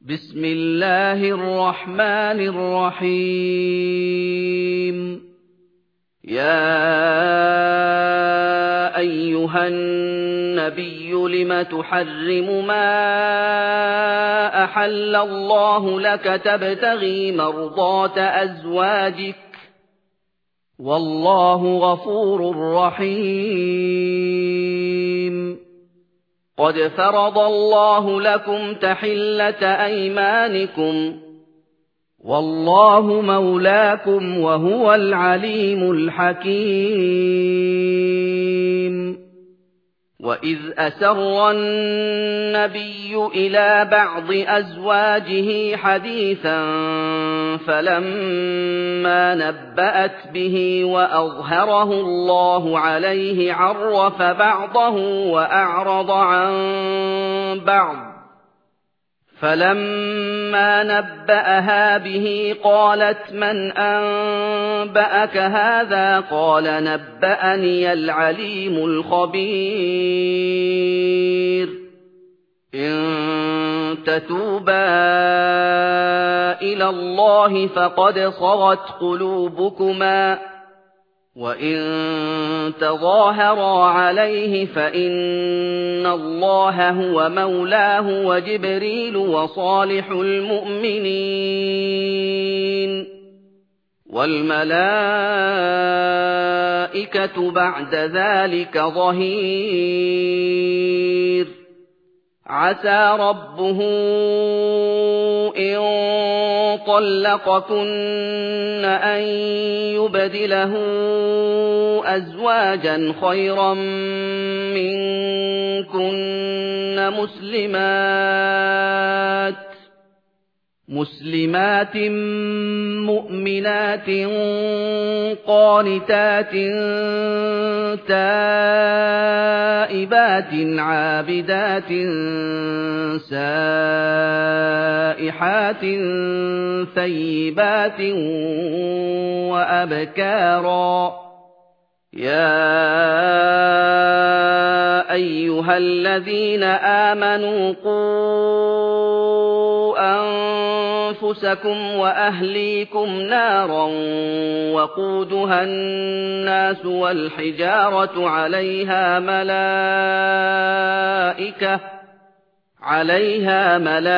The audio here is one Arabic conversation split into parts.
بسم الله الرحمن الرحيم يا أيها النبي لم تحرم ما أحل الله لك تبتغي مرضات أزواجك والله غفور رحيم قد فرض الله لكم تحلة أيمانكم والله مولاكم وهو العليم الحكيم وإذ أسر النبي إلى بعض أزواجه حديثا فلما نبأت به وأظهره الله عليه عرف بعضه وأعرض عن بعض فلما نبأها به قالت من أنبأك هذا قال نبأني العليم الخبير إن تتوبا إلى الله فقد صغت قلوبكما وإن تظاهرا عليه فإن الله هو مولاه وجبريل وصالح المؤمنين والملائكة بعد ذلك ظهير عسى ربه إن طلقكن أن يبدله أزواجا خيرا منكن مسلمات مؤمنات قانتات تائبات عابدات سائحات ثيبات وأبكارا يا أيها الذين آمنوا قوا أنفسكم وأهليكم نارا وقودها الناس والحجارة عليها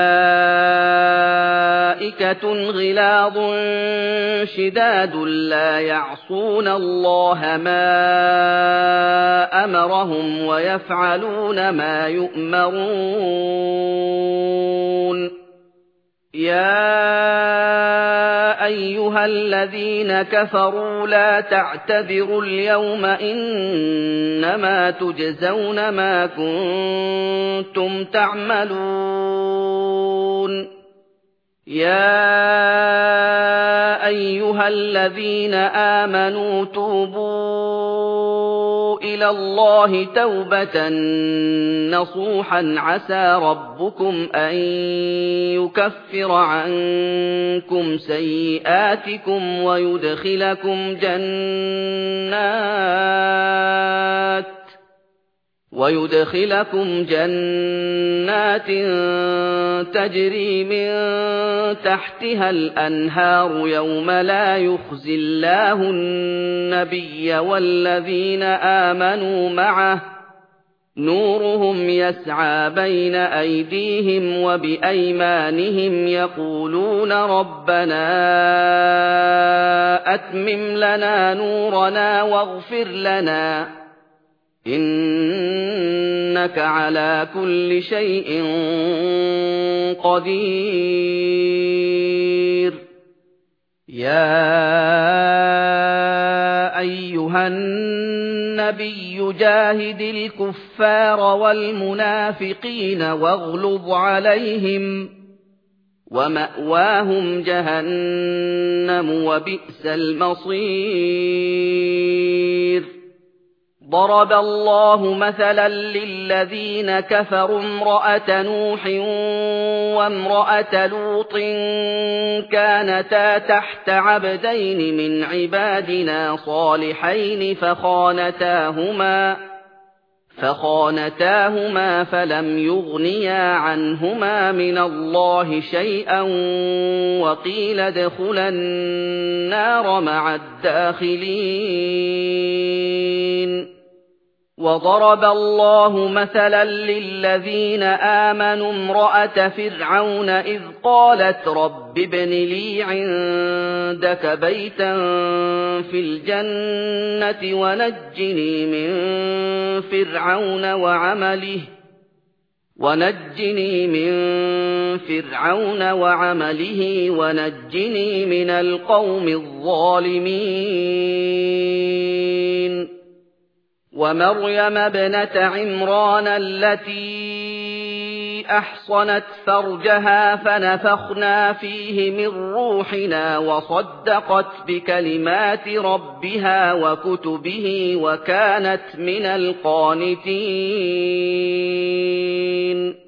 ملائكة غلاظ شداد لا يعصون الله ما أمرهم ويفعلون ما يؤمرون يا أيها الذين كفروا لا تعتذروا اليوم إنما تجزون ما كنتم تعملون يا أيها الذين آمنوا توبوا إلى الله توبة نصوحا عسى ربكم أن يكفر عنكم سيئاتكم ويدخلكم جنات تجري من تحتها الأنهار يوم لا يخزي الله النبي والذين آمنوا معه نورهم يسعى بين أيديهم وبأيمانهم يقولون ربنا أتمم لنا نورنا واغفر لنا إنك على كل شيء قدير يا أيها النبي جاهد الكفار والمنافقين واغلظ عليهم ومأواهم جهنم وبئس المصير ضرب الله مثلا للذين كفروا امرأة نوح وامرأة لوط كانتا تحت عبدين من عبادنا صالحين فخانتاهما فلم يغنيا عنهما من الله شيئا وقيل ادخلا النار مع الداخلين. وضرب الله مثلا للذين آمنوا امرأة فرعون إذ قالت رب ابن لي عندك بيتا في الجنة ونجني من فرعون وعمله ونجني من القوم الظالمين. ومريم ابنة عمران التي أحصنت فرجها فنفخنا فيه من روحنا وصدقت بكلمات ربها وكتبه وكانت من القانتين.